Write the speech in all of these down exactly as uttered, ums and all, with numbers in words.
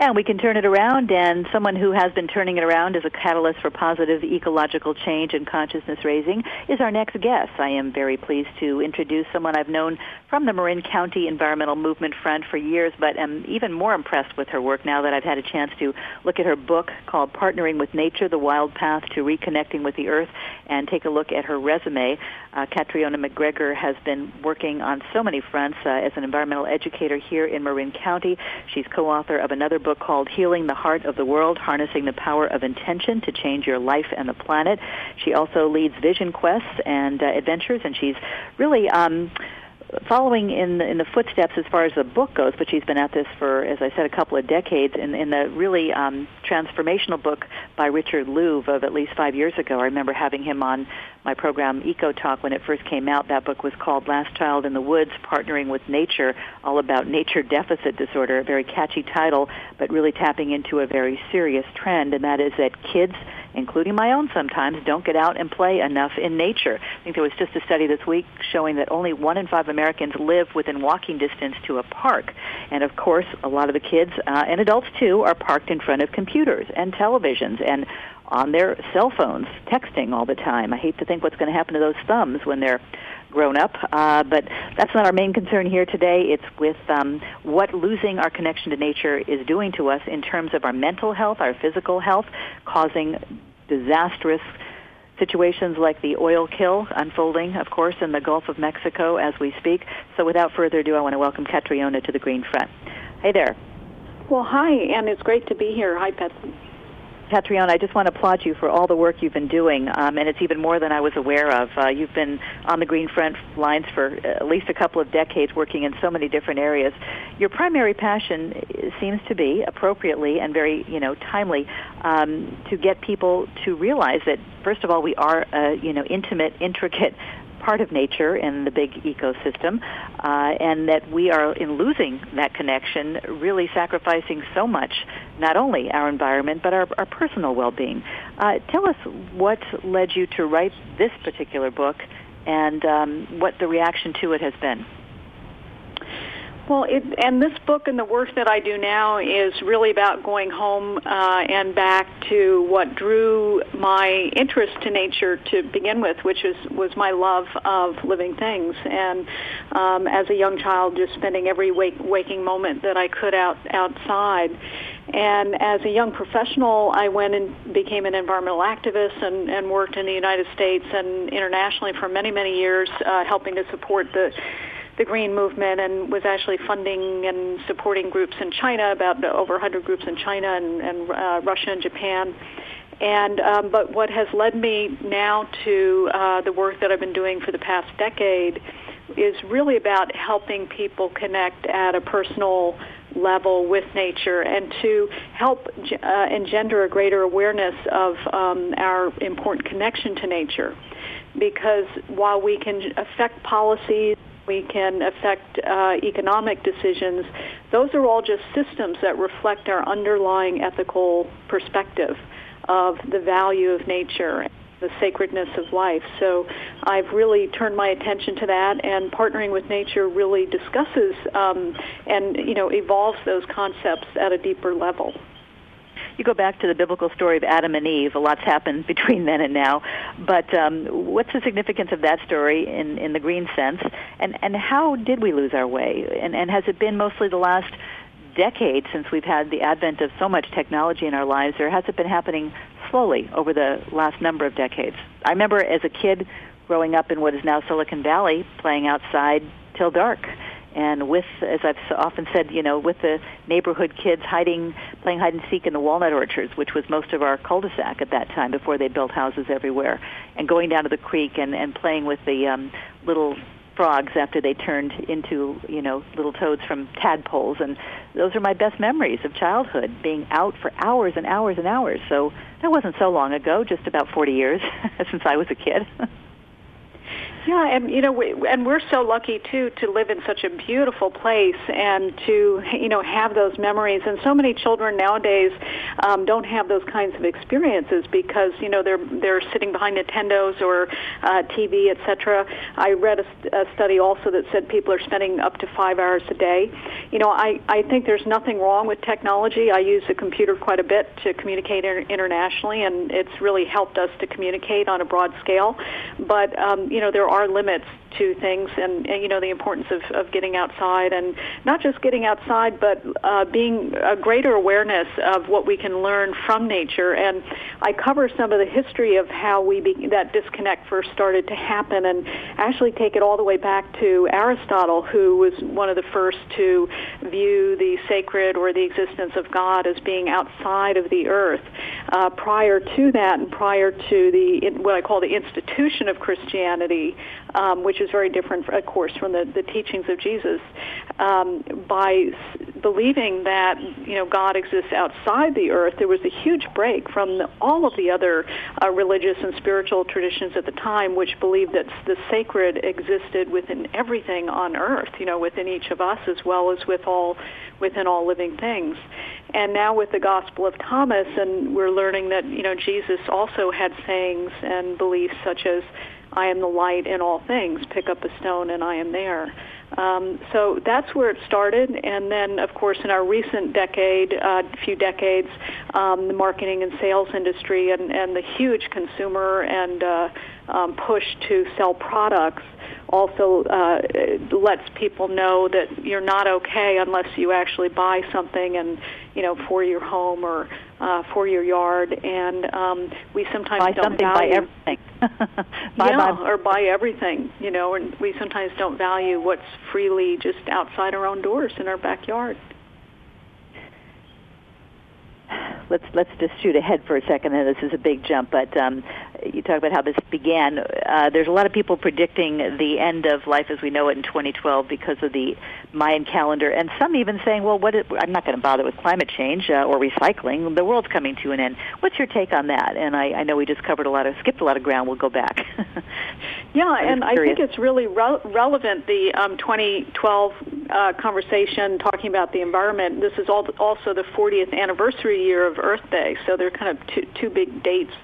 And we can turn it around, and someone who has been turning it around as a catalyst for positive ecological change and consciousness raising is our next guest. I am very pleased to introduce someone I've known from the Marin County Environmental Movement Front for years, but am even more impressed with her work now that I've had a chance to look at her book called Partnering with Nature, The Wild Path to Reconnecting with the Earth, and take a look at her resume. Uh, Catriona McGregor has been working on so many fronts uh, as an environmental educator here in Marin County. She's co-author of another book called Healing the Heart of the World, Harnessing the Power of Intention to Change Your Life and the Planet. She also leads Vision Quests and uh, Adventures, and she's really um, following in the, in the footsteps as far as the book goes, but she's been at this for, as I said, a couple of decades. In, in the really um, transformational book by Richard Louv of at least five years ago, I remember having him on my program Eco Talk when it first came out. That book was called Last Child in the Woods, Partnering with Nature, all about nature deficit disorder, a very catchy title, but really tapping into a very serious trend, and that is that kids, including my own sometimes, don't get out and play enough in nature. I think there was just a study this week showing that only one in five Americans live within walking distance to a park. And of course, a lot of the kids, uh, and adults too, are parked in front of computers and televisions and on their cell phones, texting all the time. I hate to think what's going to happen to those thumbs when they're grown up, uh, but that's not our main concern here today. It's with um, what losing our connection to nature is doing to us in terms of our mental health, our physical health, causing disastrous situations like the oil kill unfolding, of course, in the Gulf of Mexico as we speak. So without further ado, I want to welcome Catriona to the Green Front. Hey there. Well, hi, and it's great to be here. Hi, Betsy. Catriona, I just want to applaud you for all the work you've been doing, um, and it's even more than I was aware of. Uh, you've been on the Green Front lines for at least a couple of decades, working in so many different areas. Your primary passion seems to be, appropriately and very, you know, timely, um, to get people to realize that, first of all, we are a, you know, intimate, intricate part of nature in the big ecosystem, uh, and that we are, in losing that connection, really sacrificing so much, not only our environment, but our, our personal well-being. Uh, tell us what led you to write this particular book and um, what the reaction to it has been. Well, it, and this book and the work that I do now is really about going home uh, and back to what drew my interest to nature to begin with, which is, was my love of living things. And um, as a young child, just spending every wake, waking moment that I could out outside. And as a young professional, I went and became an environmental activist and, and worked in the United States and internationally for many, many years, uh, helping to support the the green movement, and was actually funding and supporting groups in China, about over one hundred groups in China and, and uh, Russia and Japan. And um, but what has led me now to uh, the work that I've been doing for the past decade is really about helping people connect at a personal level with nature and to help uh, engender a greater awareness of um, our important connection to nature. Because while we can affect policies, we can affect uh, economic decisions, those are all just systems that reflect our underlying ethical perspective of the value of nature, the sacredness of life. So I've really turned my attention to that, and Partnering with Nature really discusses um, and, you know, evolves those concepts at a deeper level. You go back to the biblical story of Adam and Eve. A lot's happened between then and now. But um, what's the significance of that story in, in the green sense? And, and how did we lose our way? And, and has it been mostly the last decade since we've had the advent of so much technology in our lives, or has it been happening slowly over the last number of decades? I remember as a kid growing up in what is now Silicon Valley, playing outside till dark. And with, as I've often said, you know, with the neighborhood kids hiding, playing hide and seek in the walnut orchards, which was most of our cul-de-sac at that time before they built houses everywhere, and going down to the creek and, and playing with the um, little frogs after they turned into, you know, little toads from tadpoles. And those are my best memories of childhood, being out for hours and hours and hours. So that wasn't so long ago, just about forty years since I was a kid. Yeah, and you know, we, and we're so lucky too to live in such a beautiful place and to you know have those memories. And so many children nowadays um, don't have those kinds of experiences because you know they're they're sitting behind Nintendos or uh, T V, et cetera. I read a, a study also that said people are spending up to five hours a day. You know, I I think there's nothing wrong with technology. I use a computer quite a bit to communicate inter- internationally, and it's really helped us to communicate on a broad scale. But um, you know, there are limits to things, and, and you know the importance of, of getting outside, and not just getting outside, but uh, being a greater awareness of what we can learn from nature. And I cover some of the history of how we be, that disconnect first started to happen, and actually take it all the way back to Aristotle, who was one of the first to view the sacred or the existence of God as being outside of the earth. Uh, prior to that, and prior to the what I call the institution of Christianity, um, which is very different, of course, from the, the teachings of Jesus, um, by believing that you know God exists outside the earth, there was a huge break from the, all of the other uh, religious and spiritual traditions at the time, which believed that the sacred existed within everything on earth, you know, within each of us as well as with all within all living things. And now with the Gospel of Thomas, and we're learning that you know Jesus also had sayings and beliefs such as, I am the light in all things, pick up a stone and I am there. Um, so that's where it started. And then, of course, in our recent decade, uh, few decades, um, the marketing and sales industry and, and the huge consumer and uh, um, push to sell products also uh, lets people know that you're not okay unless you actually buy something and, you know, for your home or uh, for your yard. And um, we sometimes buy don't something, value... buy everything. buy, yeah, buy. or buy everything, you know, and we sometimes don't value what's freely just outside our own doors in our backyard. Let's let's just shoot ahead for a second. And this is a big jump, but um, you talk about how this began. Uh, there's a lot of people predicting the end of life as we know it in twenty twelve because of the Mayan calendar, and some even saying, "Well, what? Is, I'm not going to bother with climate change uh, or recycling. The world's coming to an end." What's your take on that? And I, I know we just covered a lot of, skipped a lot of ground. We'll go back. Yeah, and I think it's really re- relevant. The um, twenty twelve uh, conversation talking about the environment. This is all, also the fortieth anniversary year of Earth Day, so they're kind of two, two big dates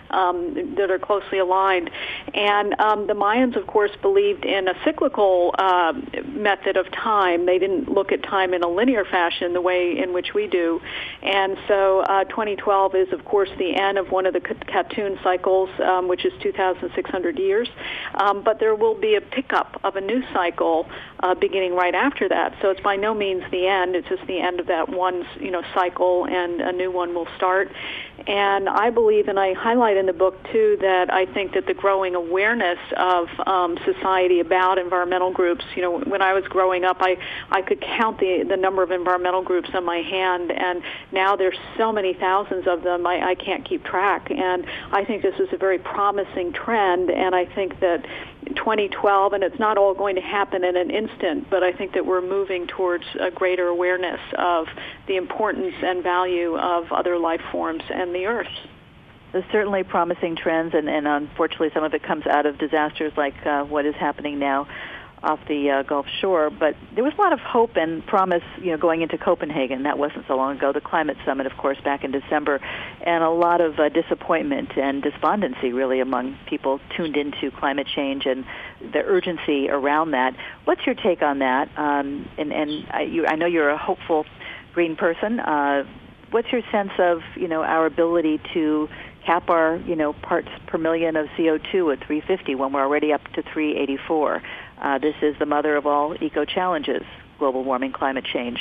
um, that are closely aligned. And um, the Mayans, of course, believed in a cyclical uh, method of time. They didn't look at time in a linear fashion the way in which we do. And so uh, twenty twelve is, of course, the end of one of the Katun cycles, um, which is two thousand six hundred years. Um, but there will be a pickup of a new cycle uh, beginning right after that. So it's by no means the end. It's just the end of that one, you know, cycle, and a new one will start. And I believe, and I highlight in the book, too, that I think that the growing awareness of um, society about environmental groups, you know, when I was growing up, I, I could count the, the number of environmental groups on my hand, and now there's so many thousands of them, I, I can't keep track. And I think this is a very promising trend, and I think that twenty twelve, and it's not all going to happen in an instant, but I think that we're moving towards a greater awareness of the importance and value of other life forms and the earth. There's certainly promising trends, and, and unfortunately some of it comes out of disasters like uh, what is happening now off the uh, Gulf Shore. But there was a lot of hope and promise, you know, going into Copenhagen. That wasn't so long ago. The climate summit, of course, back in December, and a lot of uh, disappointment and despondency, really, among people tuned into climate change and the urgency around that. What's your take on that? Um, and and I, you, I know you're a hopeful green person. Uh, what's your sense of, you know, our ability to cap our, you know, parts per million of C O two at three fifty when we're already up to three eighty-four? Uh, this is the mother of all eco-challenges, global warming, climate change.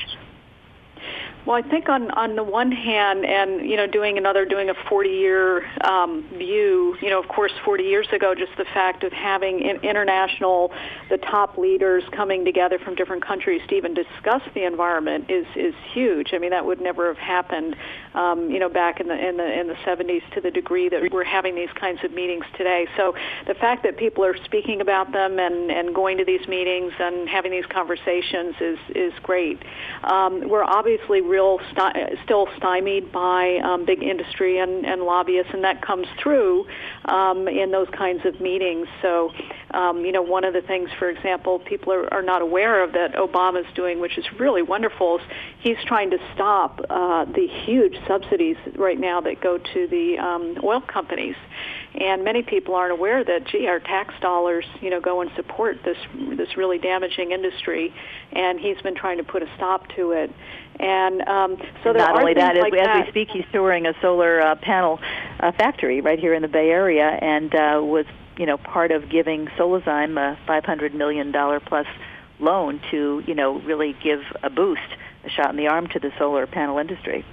Well, I think on, on the one hand, and, you know, doing another, doing a forty-year um, view, you know, of course, forty years ago, just the fact of having in, international, the top leaders coming together from different countries to even discuss the environment is, is huge. I mean, that would never have happened, um, you know, back in the, in the, in the seventies to the degree that we're having these kinds of meetings today. So the fact that people are speaking about them and, and going to these meetings and having these conversations is, is great. Um, we're obviously real st- still stymied by um, big industry and, and lobbyists, and that comes through um, in those kinds of meetings. So, um, you know, one of the things, for example, people are, are not aware of that Obama's doing, which is really wonderful, is he's trying to stop uh, the huge subsidies right now that go to the um, oil companies. And many people aren't aware that, gee, our tax dollars, you know, go and support this this really damaging industry, and he's been trying to put a stop to it. And um, so there not are only things that, as, like we, as that. we speak, he's touring a solar uh, panel uh, factory right here in the Bay Area, and uh, was, you know, part of giving Solazyme a five hundred million dollars plus loan to, you know, really give a boost, a shot in the arm to the solar panel industry.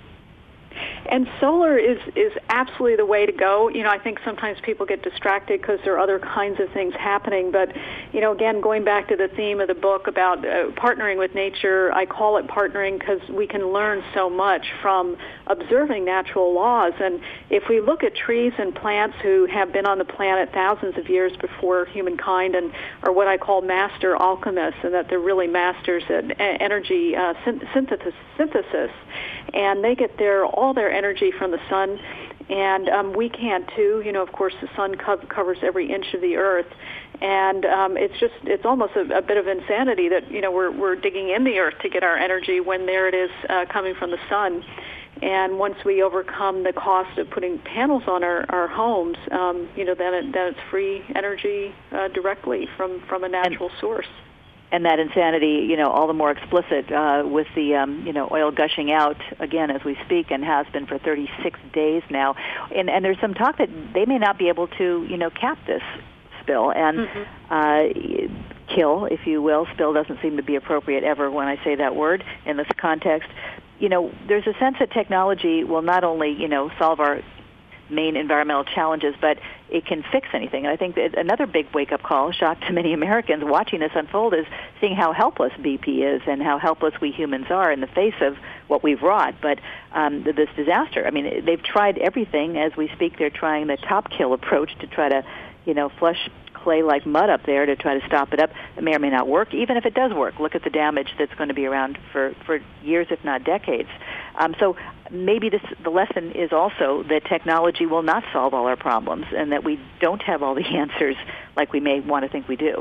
And solar is, is absolutely the way to go. You know, I think sometimes people get distracted because there are other kinds of things happening. But, you know, again, going back to the theme of the book about uh, partnering with nature, I call it partnering because we can learn so much from observing natural laws. And if we look at trees and plants who have been on the planet thousands of years before humankind and are what I call master alchemists, and that they're really masters at energy uh, synthesis, synthesis, and they get their all their energy from the sun, and um, we can too. You know, of course, the sun co- covers every inch of the earth, and um, it's just it's almost a, a bit of insanity that, you know, we're we're digging in the earth to get our energy when there it is uh, coming from the sun. And once we overcome the cost of putting panels on our, our homes, um, you know, then it, then it's free energy uh, directly from, from a natural and, source. And that insanity, you know, all the more explicit uh, with the, um, you know, oil gushing out again as we speak, and has been for thirty-six days now. And, and there's some talk that they may not be able to, you know, cap this spill and mm-hmm. uh, kill, if you will. Spill doesn't seem to be appropriate ever when I say that word in this context. You know, there's a sense that technology will not only, you know, solve our main environmental challenges, but it can fix anything. And I think that another big wake-up call, shock to many Americans watching this unfold, is seeing how helpless B P is and how helpless we humans are in the face of what we've wrought. But um, this disaster, I mean, they've tried everything. As we speak, they're trying the top kill approach to try to, you know, flush clay like mud up there to try to stop it up. It may or may not work. Even if it does work, look at the damage that's going to be around for, for years, if not decades. Um, so maybe this, the lesson is also that technology will not solve all our problems, and that we don't have all the answers like we may want to think we do.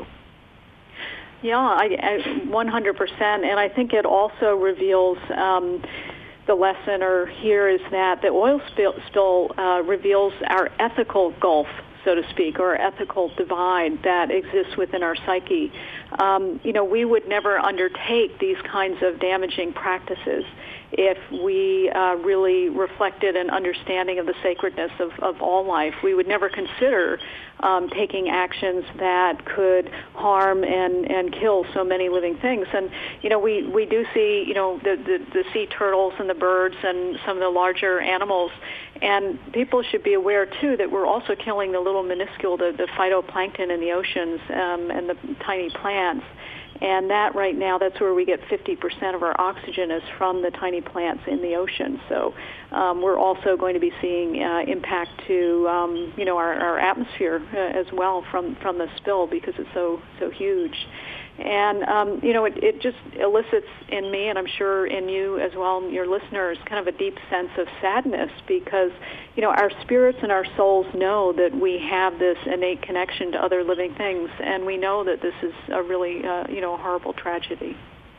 Yeah, I, I, one hundred percent. And I think it also reveals um, the lesson or here is that the oil spill, spill uh, reveals our ethical gulf, so to speak, or ethical divide that exists within our psyche. Um, you know, we would never undertake these kinds of damaging practices if we uh, really reflected an understanding of the sacredness of, of all life. We would never consider um, taking actions that could harm and, and kill so many living things. And, you know, we, we do see, you know, the, the, the sea turtles and the birds and some of the larger animals. And people should be aware, too, that we're also killing the little minuscule, the, the phytoplankton in the oceans um, and the tiny plants. And that right now, that's where we get fifty percent of our oxygen is from the tiny plants in the ocean. So um, we're also going to be seeing uh, impact to, um, you know, our, our atmosphere uh, as well from, from the spill because it's so, so huge. And, um, you know, it, it just elicits in me, and I'm sure in you as well, and your listeners, kind of a deep sense of sadness because, you know, our spirits and our souls know that we have this innate connection to other living things, and we know that this is a really, uh, you know, a horrible tragedy.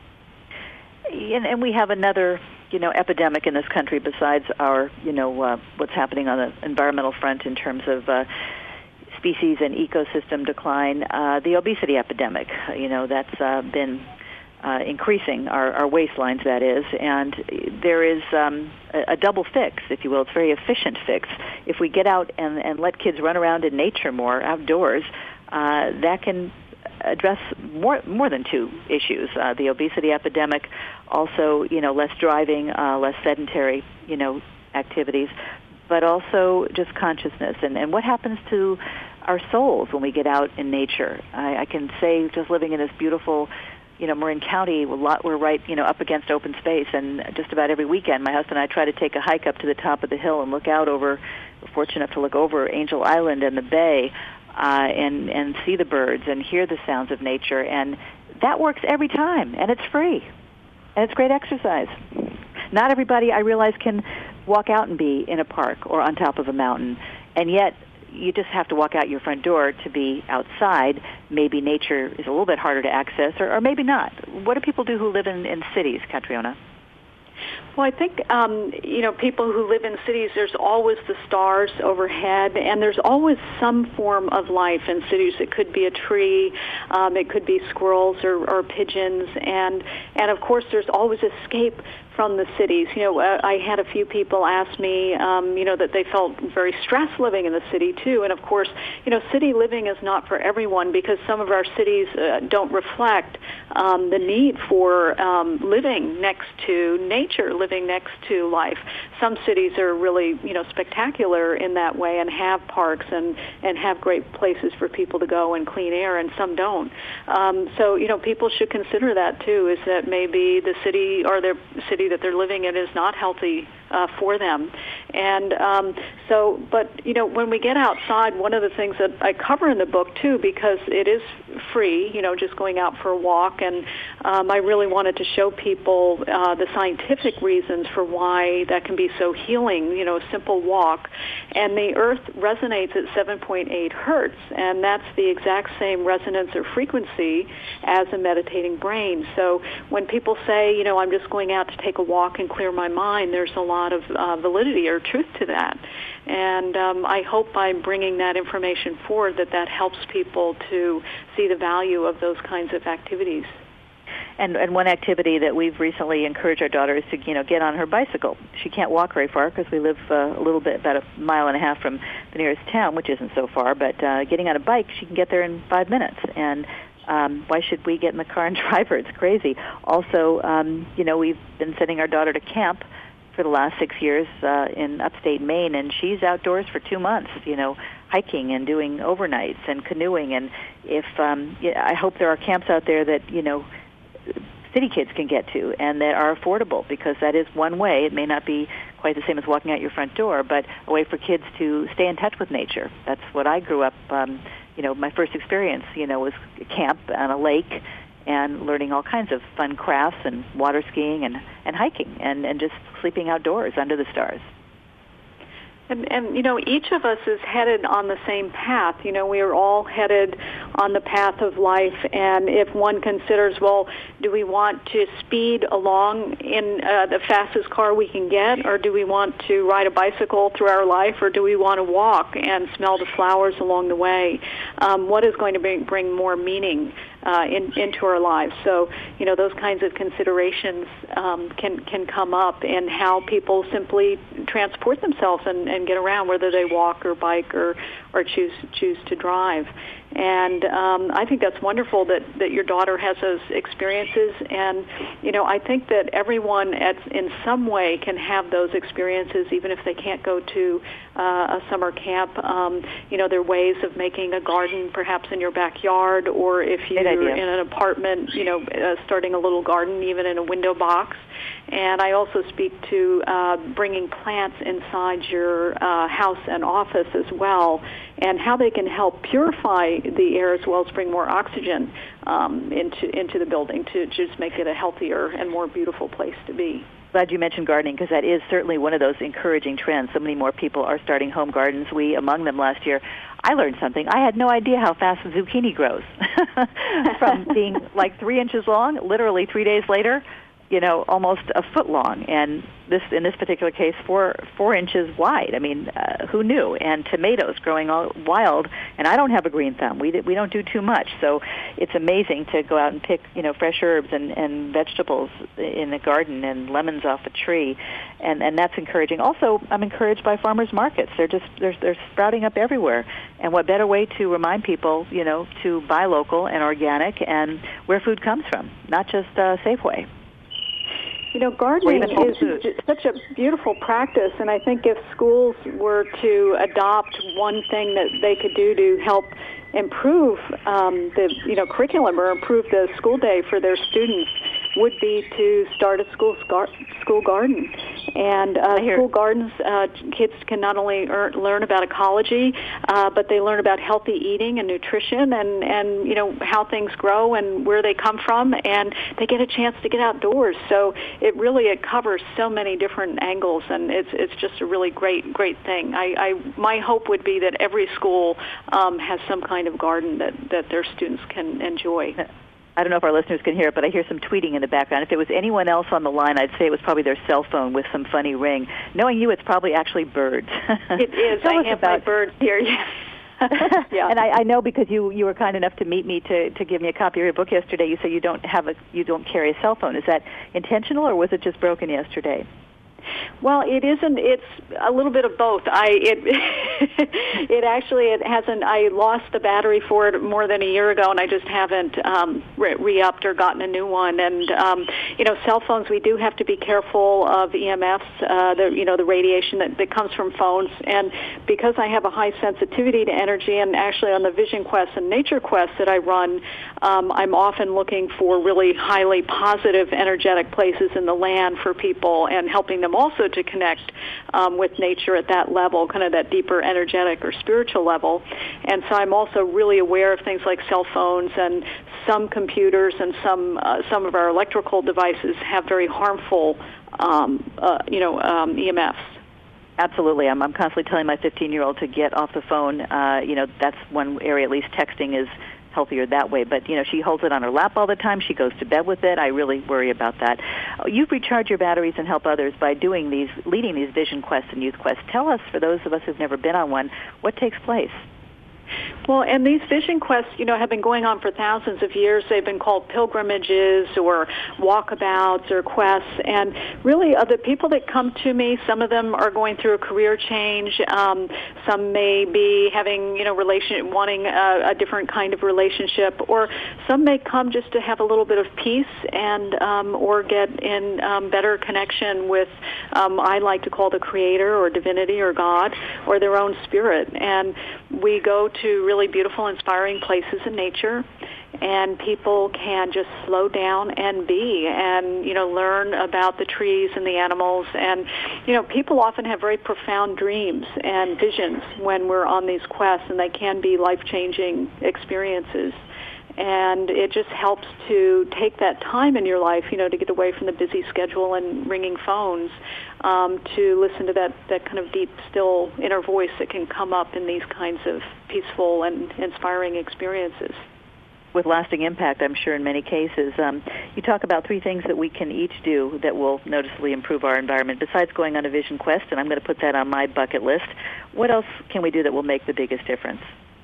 And, and we have another, you know, epidemic in this country besides our, you know, uh, what's happening on the environmental front in terms of uh, species and ecosystem decline, uh, the obesity epidemic. You know, that's uh, been uh, increasing, our, our waistlines, that is, and there is um, a, a double fix, if you will. It's a very efficient fix. If we get out and, and let kids run around in nature more, outdoors, uh, that can address more more than two issues. Uh, the obesity epidemic, also, you know, less driving, uh, less sedentary, you know, activities, but also just consciousness and, and what happens to our souls when we get out in nature. I, I can say, just living in this beautiful, you know, Marin County, we're right, you know, up against open space, and just about every weekend, my husband and I try to take a hike up to the top of the hill and look out over, we're fortunate enough to look over Angel Island and the bay, uh, and, and see the birds and hear the sounds of nature, and that works every time, and it's free, and it's great exercise. Not everybody, I realize, can walk out and be in a park or on top of a mountain, and yet you just have to walk out your front door to be outside. Maybe nature is a little bit harder to access, or, or maybe not. What do people do who live in, in cities, Catriona? Well, I think, um, you know, people who live in cities, there's always the stars overhead, and there's always some form of life in cities. It could be a tree, um, it could be squirrels or, or pigeons, and, and of course there's always escape from the cities. You know, uh, I had a few people ask me, um, you know, that they felt very stressed living in the city too. And of course, you know, city living is not for everyone because some of our cities uh, don't reflect um, the need for um, living next to nature, living next to life. Some cities are really, you know, spectacular in that way and have parks and, and have great places for people to go and clean air, and some don't. Um, so, you know, people should consider that too, is that maybe the city or their city that they're living in is not healthy uh, for them. And um, so, but, you know, when we get outside, one of the things that I cover in the book, too, because it is free, you know, just going out for a walk, and um, I really wanted to show people uh, the scientific reasons for why that can be so healing, you know, a simple walk. And the earth resonates at seven point eight hertz, and that's the exact same resonance or frequency as a meditating brain. So when people say, you know, I'm just going out to take a walk and clear my mind, there's a lot of uh, validity or truth to that. And um, I hope by bringing that information forward that that helps people to see the value of those kinds of activities. And, and one activity that we've recently encouraged our daughter is to, you know, get on her bicycle. She can't walk very far because we live uh, a little bit, about a mile and a half from the nearest town, which isn't so far. But uh, getting on a bike, she can get there in five minutes. And um, why should we get in the car and drive her? It's crazy. Also, um, you know, we've been sending our daughter to camp for the last six years uh, in upstate Maine, and she's outdoors for two months, you know, hiking and doing overnights and canoeing. And if um, yeah, I hope there are camps out there that, you know, city kids can get to and that are affordable, because that is one way. It may not be quite the same as walking out your front door, but a way for kids to stay in touch with nature. That's what I grew up, um, you know, my first experience, you know, was camp on a lake and learning all kinds of fun crafts and water skiing and, and hiking and, and just sleeping outdoors under the stars. And, and, you know, each of us is headed on the same path. You know, we are all headed on the path of life. And if one considers, well, do we want to speed along in uh, the fastest car we can get, or do we want to ride a bicycle through our life, or do we want to walk and smell the flowers along the way? Um, what is going to bring, bring more meaning uh, in, into our lives? So, you know, those kinds of considerations um, can, can come up in how people simply transport themselves and, and get around, whether they walk or bike or, or choose choose to drive. And um, I think that's wonderful that, that your daughter has those experiences. And, you know, I think that everyone at, in some way can have those experiences, even if they can't go to uh, a summer camp. Um, you know, there are ways of making a garden perhaps in your backyard, or if you're in an apartment, you know, uh, starting a little garden even in a window box. And I also speak to uh, bringing plants inside your uh, house and office as well, and how they can help purify the air as well as bring more oxygen um, into into the building to just make it a healthier and more beautiful place to be. Glad you mentioned gardening, because that is certainly one of those encouraging trends. So many more people are starting home gardens. We, among them last year, I learned something. I had no idea how fast zucchini grows. From being like three inches long, literally three days later, you know, almost a foot long, and this, in this particular case, four four inches wide. I mean, uh, who knew? And tomatoes growing all wild, and I don't have a green thumb. We we don't do too much, so it's amazing to go out and pick, you know, fresh herbs and, and vegetables in the garden and lemons off a tree, and and that's encouraging. Also, I'm encouraged by farmers markets. They're just they're they're sprouting up everywhere, and what better way to remind people, you know, to buy local and organic and where food comes from, not just uh, Safeway. You know, gardening is such a beautiful practice, and I think if schools were to adopt one thing that they could do to help improve um, the, you know, curriculum or improve the school day for their students would be to start a school school garden. And uh, school gardens, uh, kids can not only earn, learn about ecology, uh, but they learn about healthy eating and nutrition, and and you know how things grow and where they come from, and they get a chance to get outdoors. So it really it covers so many different angles, and it's it's just a really great great thing. I, I my hope would be that every school um, has some kind of garden that that their students can enjoy. I don't know if our listeners can hear it, but I hear some tweeting in the background. If it was anyone else on the line, I'd say it was probably their cell phone with some funny ring. Knowing you, it's probably actually birds. It is. Tell I us have about my birds here. Yeah. And I, I know because you, you were kind enough to meet me to, to give me a copy of your book yesterday. You say you don't have a you don't carry a cell phone. Is that intentional, or was it just broken yesterday? Well, it isn't. It's a little bit of both. I it it actually it hasn't. I lost the battery for it more than a year ago, and I just haven't um, re-upped or gotten a new one. And um, you know, cell phones, we do have to be careful of E M Fs, uh, the you know the radiation that, that comes from phones. And because I have a high sensitivity to energy, and actually on the Vision Quest and Nature Quest that I run, um, I'm often looking for really highly positive, energetic places in the land for people, and helping them also to connect um, with nature at that level, kind of that deeper energetic or spiritual level. And so I'm also really aware of things like cell phones, and some computers and some uh, some of our electrical devices have very harmful, um, uh, you know, um, E M Fs. Absolutely. I'm, I'm constantly telling my fifteen-year-old to get off the phone. Uh, you know, that's one area, at least texting is healthier that way. But, you know, she holds it on her lap all the time. She goes to bed with it. I really worry about that. You've recharged your batteries and help others by doing these, leading these Vision Quests and Youth Quests. Tell us, for those of us who've never been on one, what takes place? Well, and these Vision Quests, you know, have been going on for thousands of years. They've been called pilgrimages or walkabouts or quests. And really, uh, the people that come to me, some of them are going through a career change. Um, some may be having, you know, relation, wanting a, a different kind of relationship, or some may come just to have a little bit of peace and um, or get in um, better connection with, um, I like to call the Creator or divinity or God or their own spirit. And we go to to really beautiful, inspiring places in nature, and people can just slow down and be and, you know, learn about the trees and the animals. And, you know, people often have very profound dreams and visions when we're on these quests, and they can be life-changing experiences. And it just helps to take that time in your life, you know, to get away from the busy schedule and ringing phones, um, to listen to that, that kind of deep, still inner voice that can come up in these kinds of peaceful and inspiring experiences. With lasting impact, I'm sure, in many cases. Um, you talk about three things that we can each do that will noticeably improve our environment, besides going on a Vision Quest, and I'm going to put that on my bucket list. What else can we do that will make the biggest difference?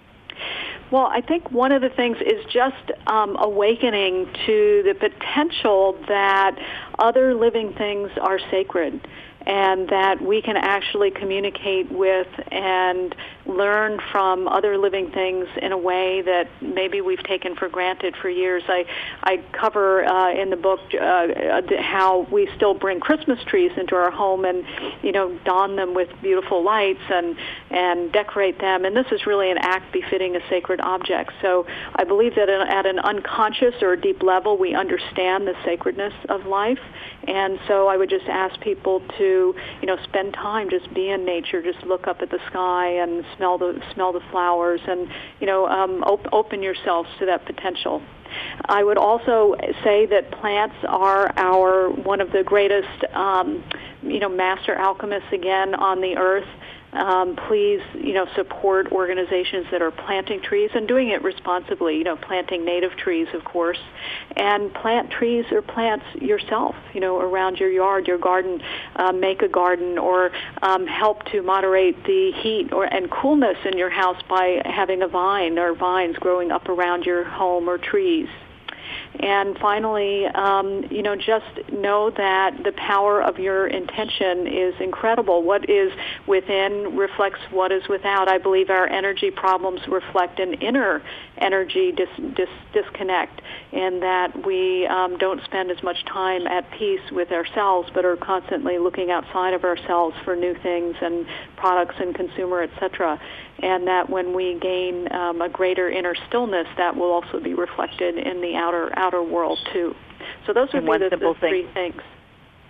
Well, I think one of the things is just um, awakening to the potential that other living things are sacred, and that we can actually communicate with and learn from other living things in a way that maybe we've taken for granted for years. I, I cover uh, in the book uh, how we still bring Christmas trees into our home and, you know, don them with beautiful lights and, and decorate them. And this is really an act befitting a sacred object. So I believe that at an unconscious or deep level, we understand the sacredness of life. And so I would just ask people to, you know, spend time, just be in nature, just look up at the sky and smell the smell the flowers, and, you know, um, op- open yourselves to that potential. I would also say that plants are our one of the greatest, um, you know, master alchemists again on the earth. Um, please, you know, support organizations that are planting trees and doing it responsibly, you know, planting native trees, of course, and plant trees or plants yourself, you know, around your yard, your garden, uh, make a garden, or um, help to moderate the heat or and coolness in your house by having a vine or vines growing up around your home or trees. And finally, um, you know, just know that the power of your intention is incredible. What is within reflects what is without. I believe our energy problems reflect an inner energy dis- dis- disconnect, in that we um, don't spend as much time at peace with ourselves, but are constantly looking outside of ourselves for new things and products and consumer, et cetera. And that when we gain um, a greater inner stillness, that will also be reflected in the outer outer world too. So those would be the, the three things.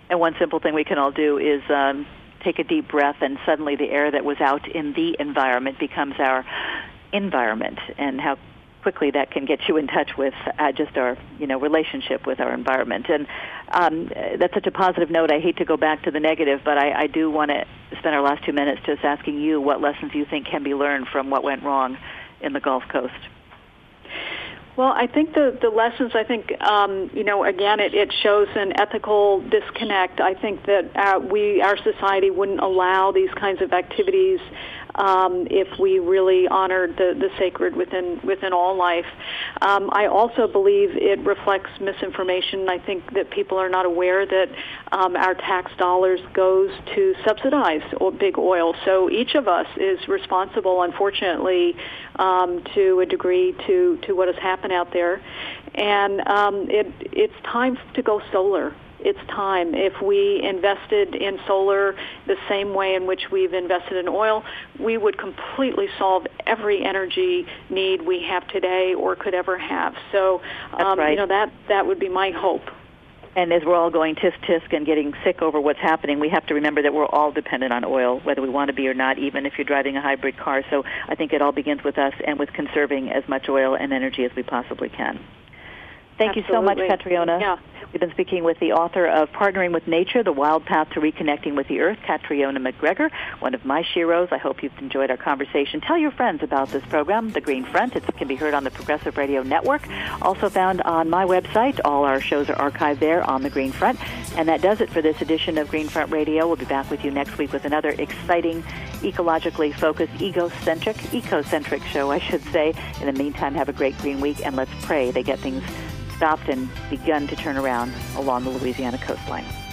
And one simple thing we can all do is um, take a deep breath, and suddenly the air that was out in the environment becomes our environment, and how quickly that can get you in touch with uh, just our, you know, relationship with our environment. And um, that's such a positive note. I hate to go back to the negative, but I, I do want to spend our last two minutes just asking you what lessons you think can be learned from what went wrong in the Gulf Coast. Well, I think the, the lessons, I think, um, you know, again, it, it shows an ethical disconnect. I think that uh, we, our society wouldn't allow these kinds of activities um, if we really honored the, the sacred within within all life. Um, I also believe it reflects misinformation. I think that people are not aware that um, our tax dollars goes to subsidize big oil. So each of us is responsible, unfortunately, um, to a degree to, to what has happened out there. And um, it, it's time to go solar. It's time. If we invested in solar the same way in which we've invested in oil, we would completely solve every energy need we have today or could ever have. So, um, right. you know, that, that would be my hope. And as we're all going tisk-tisk and getting sick over what's happening, we have to remember that we're all dependent on oil, whether we want to be or not, even if you're driving a hybrid car. So I think it all begins with us and with conserving as much oil and energy as we possibly can. Thank Absolutely. you so much, Catriona. Yeah. We've been speaking with the author of Partnering with Nature, The Wild Path to Reconnecting with the Earth, Catriona McGregor, one of my sheroes. I hope you've enjoyed our conversation. Tell your friends about this program, The Green Front. It can be heard on the Progressive Radio Network, also found on my website. All our shows are archived there on The Green Front. And that does it for this edition of Green Front Radio. We'll be back with you next week with another exciting, ecologically focused, egocentric, ecocentric show, I should say. In the meantime, have a great green week, and let's pray they get things stopped and begun to turn around along the Louisiana coastline.